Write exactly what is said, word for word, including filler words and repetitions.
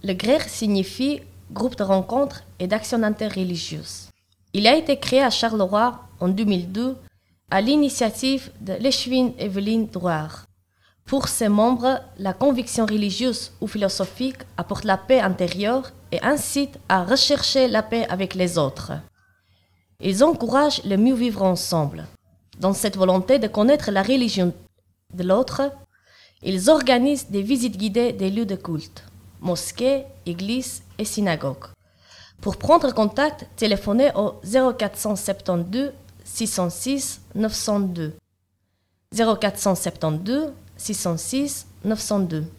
Le grec signifie groupe de rencontres et d'action interreligieuse. Il a été créé à Charleroi en deux mille deux à l'initiative de l'échevine Evelyne Drouard. Pour ses membres, la conviction religieuse ou philosophique apporte la paix intérieure et incite à rechercher la paix avec les autres. Ils encouragent le mieux vivre ensemble. Dans cette volonté de connaître la religion de l'autre, ils organisent des visites guidées des lieux de culte, mosquées, églises et synagogues. Pour prendre contact, téléphonez au zéro quatre cent soixante-douze six cent six neuf cent deux. zéro quatre cent soixante-douze six cent six neuf cent deux.